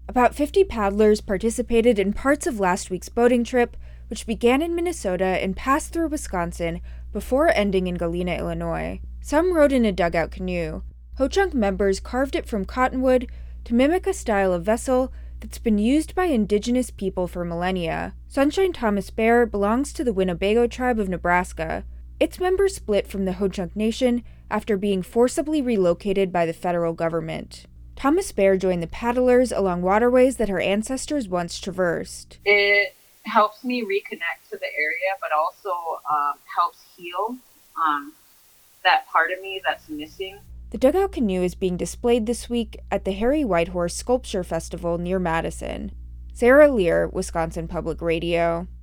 About 50 paddlers participated in parts of last week's boating trip, which began in Minnesota and passed through Wisconsin before ending in Galena, Illinois. Some rode in a dugout canoe. Ho-Chunk members carved it from cottonwood to mimic a style of vessel that's been used by indigenous people for millennia. Sunshine Thomas Bear belongs to the Winnebago tribe of Nebraska. Its members split from the Ho-Chunk Nation after being forcibly relocated by the federal government. Thomas Bear joined the paddlers along waterways that her ancestors once traversed. It helps me reconnect to the area, but also helps heal that part of me that's missing. The dugout canoe is being displayed this week at the Harry Whitehorse Sculpture Festival near Madison. Sarah Lear, Wisconsin Public Radio.